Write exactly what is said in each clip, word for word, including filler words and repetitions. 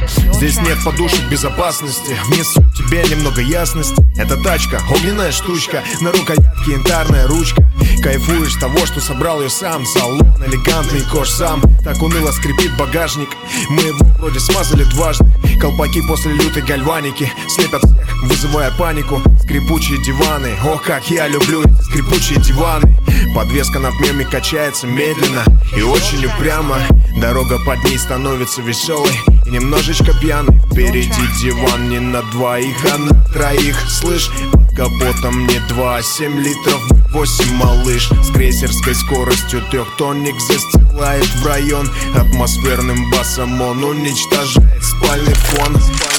Здесь нет подушек безопасности, внесу тебе немного ясности. Эта тачка, огненная штучка, на рукоятке янтарная ручка. Кайфуешь того, что собрал ее сам. Салон элегантный, кош сам. Так уныло скрипит багажник. Мы его вроде смазали дважды. Колпаки после лютой гальваники слепят всех, вызывая панику. Скрипучие диваны, ох, как я люблю эти скрипучие диваны. Подвеска на пневме качается медленно и очень упрямо. Дорога под ней становится веселой и немножечко пьяной. Впереди диван не на двоих, а на троих. Слышь, под капотом не два, а семь литров восемь, малыш. С крейсерской скоростью трехтонник застилает в район. Атмосферным басом он уничтожает спальный фон.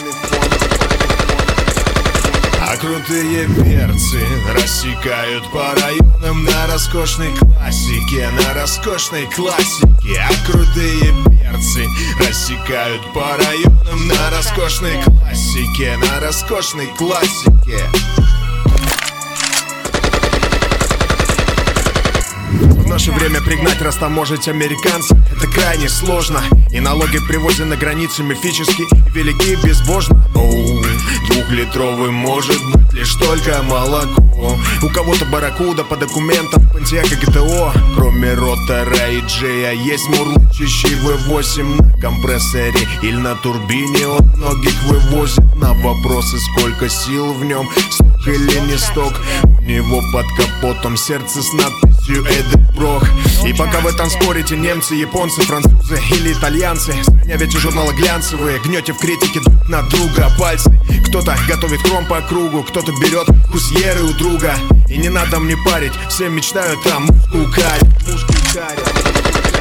А крутые перцы рассекают по районам на роскошной классике, на роскошной классике. А крутые перцы рассекают по районам на роскошной классике, на роскошной классике. В наше время пригнать растаможить американцев — это крайне сложно. И налоги привозят на границу мифически и велики безбожно. Оу, двухлитровый может быть лишь только молоко. У кого-то барракуда по документам, Pontiac и джи ти о. Кроме ротора и джея есть мурлычащий ви восемь на компрессоре или на турбине. Он многих вывозит. На вопросы, сколько сил в нем, сток или не сток, у него под капотом сердце с надписью Эдельброх. И пока вы там спорите, немцы, японцы, французы или итальянцы, с меня ведь и журналы глянцевые, гнете в критике друг на друга пальцы. Кто-то готовит кром по кругу, кто-то берет кусьеры у друга. И не надо мне парить, все мечтают там мушку карить, мушку карить.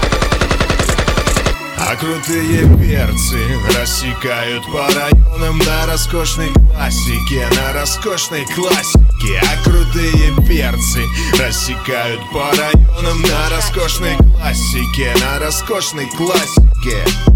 А крутые перцы рассекают по районам на роскошной классике, на роскошной классике. А крутые перцы рассекают по районам на роскошной классике, на роскошной классике.